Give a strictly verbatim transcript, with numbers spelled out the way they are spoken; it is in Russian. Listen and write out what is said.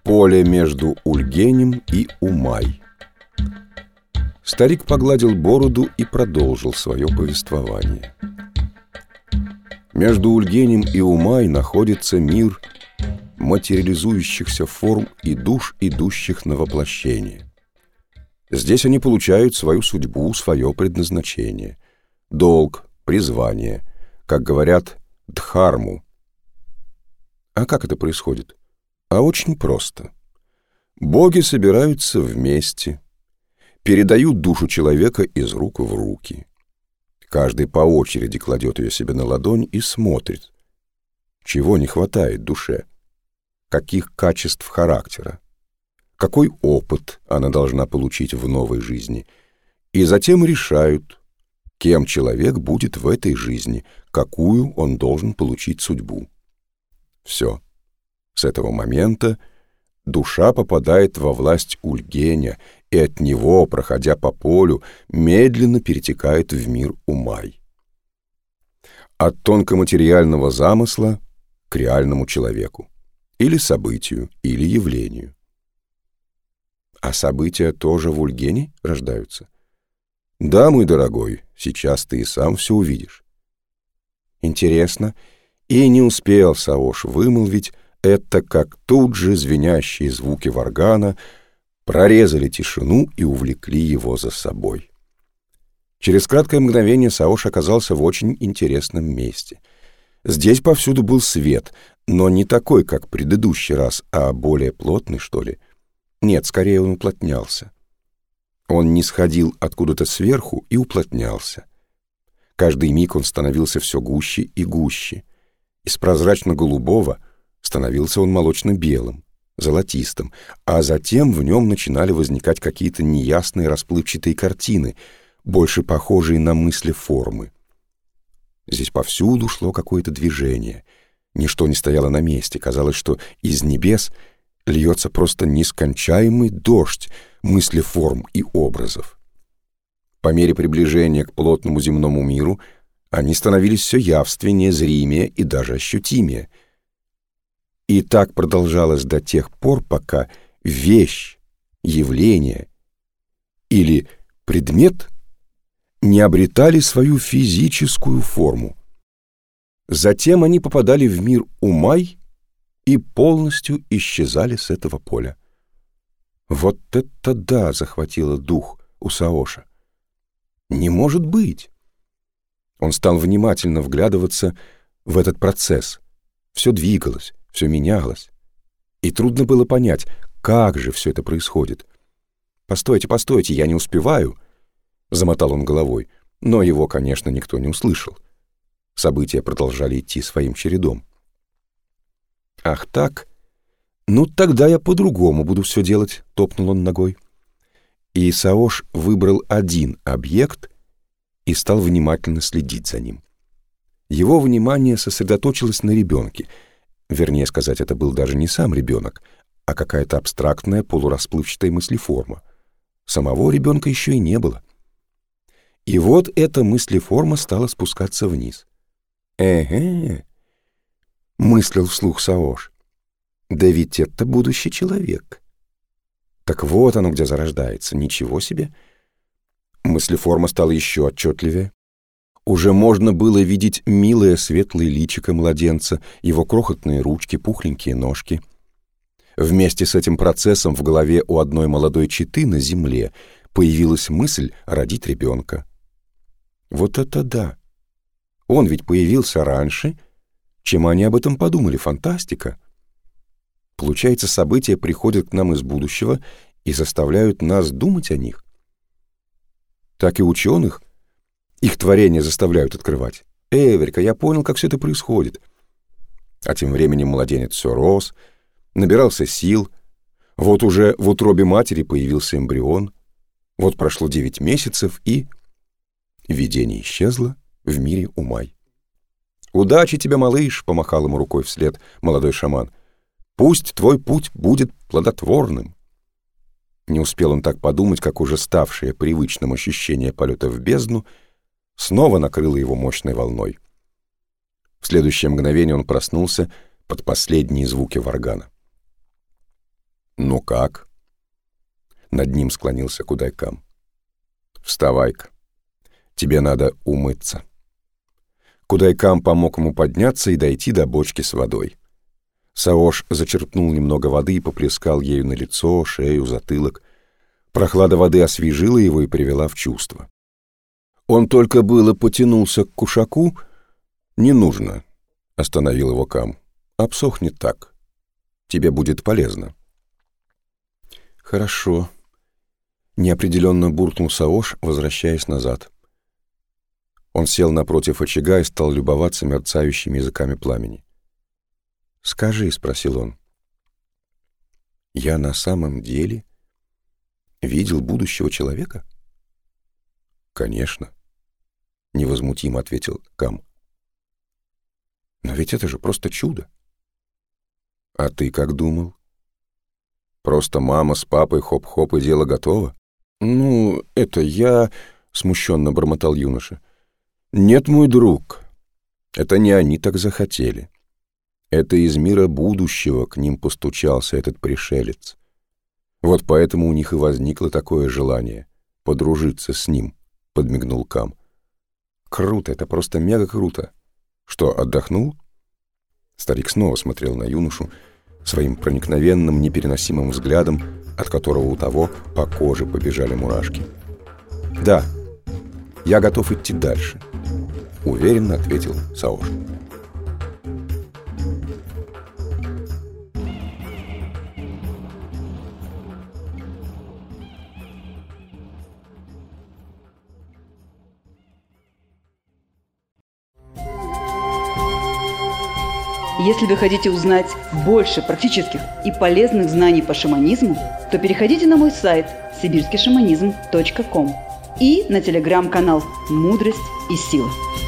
Поле между Ульгенем и Умай. Старик погладил бороду и продолжил свое повествование. Между Ульгенем и Умай находится мир материализующихся форм и душ, идущих на воплощение. Здесь они получают свою судьбу, свое предназначение, долг, призвание, как говорят, дхарму. А как это происходит? А очень просто. Боги собираются вместе, передают душу человека из рук в руки. Каждый по очереди кладет ее себе на ладонь и смотрит, чего не хватает душе, каких качеств характера, какой опыт она должна получить в новой жизни, и затем решают, кем человек будет в этой жизни, какую он должен получить судьбу. Все. С этого момента душа попадает во власть Ульгеня, и от него, проходя по полю, медленно перетекает в мир Умай. От тонкоматериального замысла к реальному человеку, или событию, или явлению. А события тоже в Ульгене рождаются? Да, мой дорогой, сейчас ты и сам все увидишь. Интересно, и не успел Саош вымолвить это, как тут же звенящие звуки варгана прорезали тишину и увлекли его за собой. Через краткое мгновение Саош оказался в очень интересном месте. Здесь повсюду был свет, но не такой, как в предыдущий раз, а более плотный, что ли. Нет, скорее он уплотнялся. Он нисходил откуда-то сверху и уплотнялся. Каждый миг он становился все гуще и гуще. Из прозрачно-голубого становился он молочно-белым, золотистым, а затем в нем начинали возникать какие-то неясные расплывчатые картины, больше похожие на мысли формы. Здесь повсюду шло какое-то движение. Ничто не стояло на месте. Казалось, что из небес льется просто нескончаемый дождь мыслеформ и образов. По мере приближения к плотному земному миру они становились все явственнее, зримее и даже ощутимее. И так продолжалось до тех пор, пока вещь, явление или предмет не обретали свою физическую форму. Затем они попадали в мир Умай и полностью исчезали с этого поля. Вот это да, захватило дух у Саоша. Не может быть! Он стал внимательно вглядываться в этот процесс. Все двигалось, все менялось. И трудно было понять, как же все это происходит. «Постойте, постойте, я не успеваю!» — замотал он головой, но его, конечно, никто не услышал. События продолжали идти своим чередом. «Ах так? Ну, тогда я по-другому буду все делать», — топнул он ногой. И Саош выбрал один объект и стал внимательно следить за ним. Его внимание сосредоточилось на ребенке. Вернее сказать, это был даже не сам ребенок, а какая-то абстрактная полурасплывчатая мыслеформа. Самого ребенка еще и не было. И вот эта мыслеформа стала спускаться вниз. «Эге», — мыслил вслух Саош, — «да ведь это будущий человек». Так вот оно где зарождается, ничего себе. Мыслеформа стала еще отчетливее. Уже можно было видеть милое светлое личико младенца, его крохотные ручки, пухленькие ножки. Вместе с этим процессом в голове у одной молодой четы на земле появилась мысль родить ребенка. Вот это да! Он ведь появился раньше, чем они об этом подумали. Фантастика! Получается, события приходят к нам из будущего и заставляют нас думать о них. Так и ученых их творения заставляют открывать. Эврика, я понял, как все это происходит. А тем временем младенец все рос, набирался сил. Вот уже в утробе матери появился эмбрион. Вот прошло девять месяцев, и видение исчезло в мире Умай. «Удачи тебе, малыш!» — помахал ему рукой вслед молодой шаман. «Пусть твой путь будет плодотворным». Не успел он так подумать, как уже ставшее привычным ощущение полета в бездну снова накрыло его мощной волной. В следующее мгновение он проснулся под последние звуки варгана. «Ну как?» Над ним склонился Кудайкам. «Вставай-ка, тебе надо умыться». Кудайкам помог ему подняться и дойти до бочки с водой. Саош зачерпнул немного воды и поплескал ею на лицо, шею, затылок. Прохлада воды освежила его и привела в чувство. Он только было потянулся к кушаку. «Не нужно», — остановил его Кам. «Обсохнет так. Тебе будет полезно». «Хорошо», — неопределенно буркнул Саош, возвращаясь назад. Он сел напротив очага и стал любоваться мерцающими языками пламени. «Скажи», — спросил он, — «я на самом деле видел будущего человека?» «Конечно», — невозмутимо ответил Кам. «Но ведь это же просто чудо». «А ты как думал? Просто мама с папой хоп-хоп и дело готово?» «Ну, это я...» — смущенно бормотал юноша. «Нет, мой друг, это не они так захотели. Это из мира будущего к ним постучался этот пришелец. Вот поэтому у них и возникло такое желание подружиться с ним», — подмигнул Кам. «Круто, это просто мега круто. Что, отдохнул?» Старик снова смотрел на юношу своим проникновенным, непереносимым взглядом, от которого у того по коже побежали мурашки. «Да, я готов идти дальше», — уверенно ответил Саош. Если вы хотите узнать больше практических и полезных знаний по шаманизму, то переходите на мой сайт сибирский шаманизм точка ком и на телеграм-канал «Мудрость и сила».